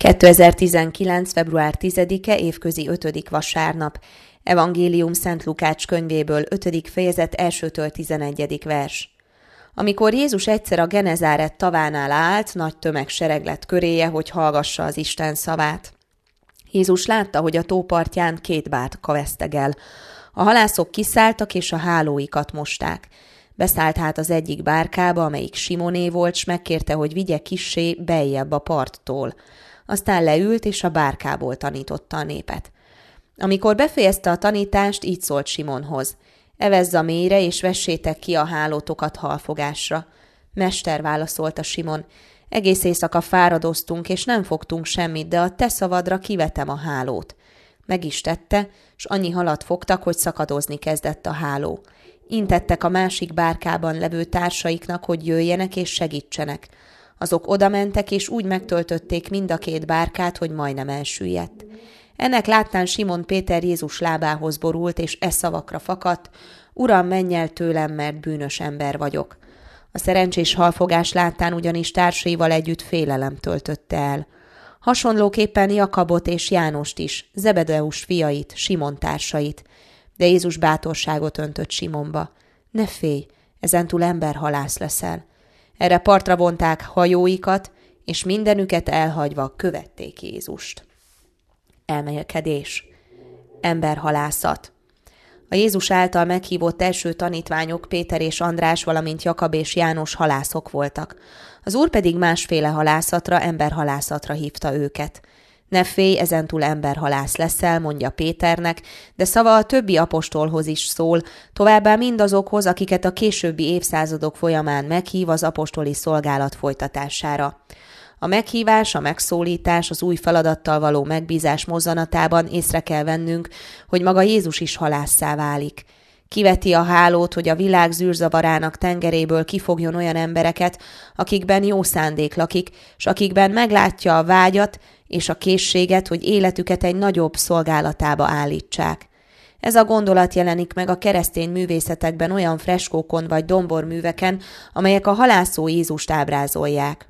2019. február 10-e évközi 5. vasárnap. Evangélium Szent Lukács könyvéből 5. fejezet 1-től 11. vers. Amikor Jézus egyszer a Genezáret tavánál állt, nagy tömegsereg lett köréje, hogy hallgassa az Isten szavát. Jézus látta, hogy a tó partján 2 bárka vesztegel. A halászok kiszálltak és a hálóikat mosták. Beszállt hát az egyik bárkába, amelyik Simoné volt, s megkérte, hogy vigye kissé beljebb a parttól. Aztán leült, és a bárkából tanította a népet. Amikor befejezte a tanítást, így szólt Simonhoz: evezz a mélyre, és vessétek ki a hálótokat halfogásra. Mester, válaszolta Simon, egész éjszaka fáradoztunk, és nem fogtunk semmit, de a te szavadra kivetem a hálót. Meg is tette, s annyi halat fogtak, hogy szakadozni kezdett a háló. Intettek a másik bárkában levő társaiknak, hogy jöjjenek és segítsenek. Azok odamentek, és úgy megtöltötték mind a 2 bárkát, hogy majdnem elsüllyedt. Ennek láttán Simon Péter Jézus lábához borult, és szavakra fakadt: Uram, menj el tőlem, mert bűnös ember vagyok. A szerencsés halfogás láttán ugyanis társaival együtt félelem töltötte el. Hasonlóképpen Jakabot és Jánost is, Zebedeus fiait, Simon társait. De Jézus bátorságot öntött Simonba: ne félj, ezentúl emberhalász leszel. Erre partra vonták hajóikat, és mindenüket elhagyva követték Jézust. Elmélkedés. Emberhalászat. A Jézus által meghívott első tanítványok Péter és András, valamint Jakab és János halászok voltak. Az Úr pedig másféle halászatra, emberhalászatra hívta őket. Ne félj, ezentúl emberhalász leszel, mondja Péternek, de szava a többi apostolhoz is szól, továbbá mindazokhoz, akiket a későbbi évszázadok folyamán meghív az apostoli szolgálat folytatására. A meghívás, a megszólítás, az új feladattal való megbízás mozzanatában észre kell vennünk, hogy maga Jézus is halásszá válik. Kiveti a hálót, hogy a világ zűrzavarának tengeréből kifogjon olyan embereket, akikben jó szándék lakik, s akikben meglátja a vágyat és a készséget, hogy életüket egy nagyobb szolgálatába állítsák. Ez a gondolat jelenik meg a keresztény művészetekben olyan freskókon vagy domborműveken, amelyek a halászó Jézust ábrázolják.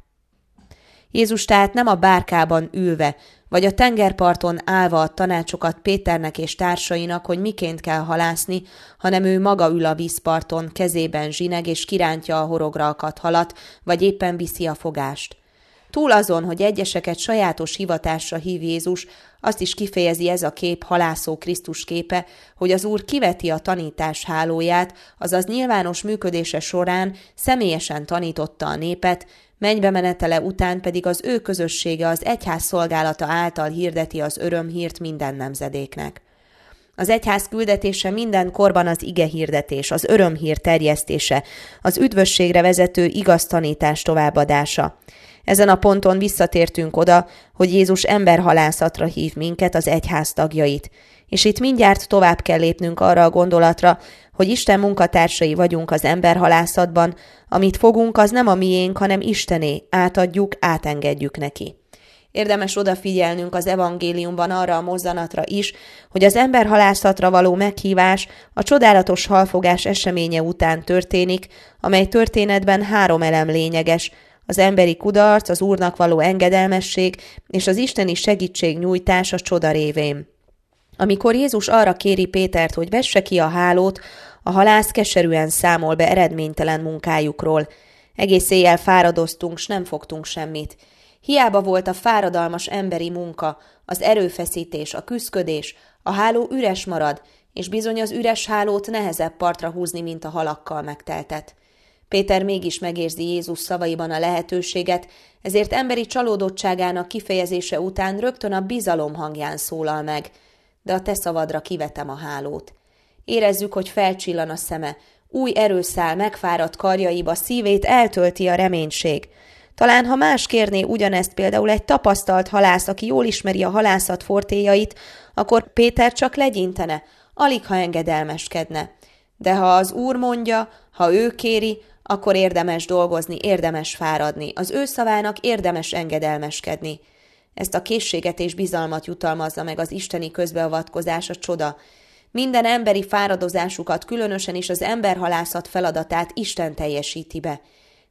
Jézus tehát nem a bárkában ülve, vagy a tengerparton állva ad tanácsokat Péternek és társainak, hogy miként kell halászni, hanem ő maga ül a vízparton, kezében zsineg és kirántja a horogra akadt halat, vagy éppen viszi a fogást. Túl azon, hogy egyeseket sajátos hivatásra hív Jézus, azt is kifejezi ez a kép, halászó Krisztus képe, hogy az Úr kiveti a tanítás hálóját, azaz nyilvános működése során személyesen tanította a népet, mennybe menetele után pedig az ő közössége az egyház szolgálata által hirdeti az örömhírt minden nemzedéknek. Az egyház küldetése minden korban az ige hirdetés, az örömhír terjesztése, az üdvösségre vezető igaz tanítás továbbadása. Ezen a ponton visszatértünk oda, hogy Jézus emberhalászatra hív minket, az egyház tagjait. És itt mindjárt tovább kell lépnünk arra a gondolatra, hogy Isten munkatársai vagyunk az emberhalászatban, amit fogunk, az nem a miénk, hanem Istené, átadjuk, átengedjük neki. Érdemes odafigyelnünk az evangéliumban arra a mozzanatra is, hogy az emberhalászatra való meghívás a csodálatos halfogás eseménye után történik, amely történetben 3 elem lényeges: az emberi kudarc, az Úrnak való engedelmesség és az isteni segítségnyújtás a csoda révén. Amikor Jézus arra kéri Pétert, hogy vesse ki a hálót, a halász keserűen számol be eredménytelen munkájukról. Egész éjjel fáradoztunk, s nem fogtunk semmit. Hiába volt a fáradalmas emberi munka, az erőfeszítés, a küszködés, a háló üres marad, és bizony az üres hálót nehezebb partra húzni, mint a halakkal megteltet. Péter mégis megérzi Jézus szavaiban a lehetőséget, ezért emberi csalódottságának kifejezése után rögtön a bizalom hangján szólal meg: de a te szavadra kivetem a hálót. Érezzük, hogy felcsillan a szeme, új erőszál megfáradt karjaiba, szívét eltölti a reménység. Talán, ha más kérné ugyanezt például egy tapasztalt halász, aki jól ismeri a halászat fortélyait, akkor Péter csak legyintene, alig ha engedelmeskedne. De ha az Úr mondja, ha ő kéri, akkor érdemes dolgozni, érdemes fáradni, az ő szavának érdemes engedelmeskedni. Ezt a készséget és bizalmat jutalmazza meg az isteni közbeavatkozás, a csoda. Minden emberi fáradozásukat, különösen is az emberhalászat feladatát Isten teljesíti be.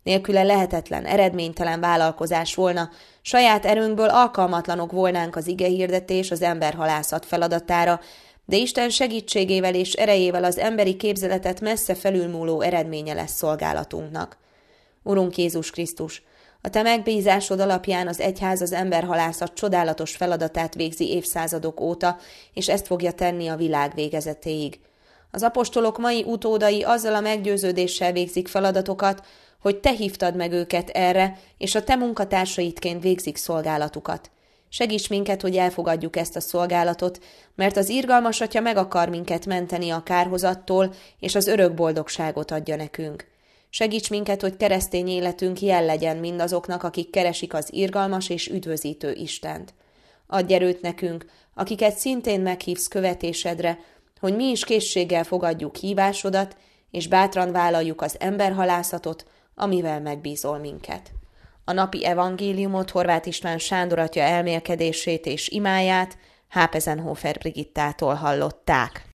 Nélküle lehetetlen, eredménytelen vállalkozás volna, saját erőnkből alkalmatlanok volnánk az igehirdetés, az emberhalászat feladatára, de Isten segítségével és erejével az emberi képzeletet messze felülmúló eredménye lesz szolgálatunknak. Urunk Jézus Krisztus, a Te megbízásod alapján az egyház az emberhalászat csodálatos feladatát végzi évszázadok óta, és ezt fogja tenni a világ végezetéig. Az apostolok mai utódai azzal a meggyőződéssel végzik feladatokat, hogy Te hívtad meg őket erre, és a Te munkatársaidként végzik szolgálatukat. Segíts minket, hogy elfogadjuk ezt a szolgálatot, mert az irgalmas Atya meg akar minket menteni a kárhozattól, és az örök boldogságot adja nekünk. Segíts minket, hogy keresztény életünk jel legyen mindazoknak, akik keresik az irgalmas és üdvözítő Istent. Adj erőt nekünk, akiket szintén meghívsz követésedre, hogy mi is készséggel fogadjuk hívásodat, és bátran vállaljuk az emberhalászatot, amivel megbízol minket. A napi evangéliumot Horváth István Sándor atya elmélkedését és imáját Hápezenhofer Brigittától hallották.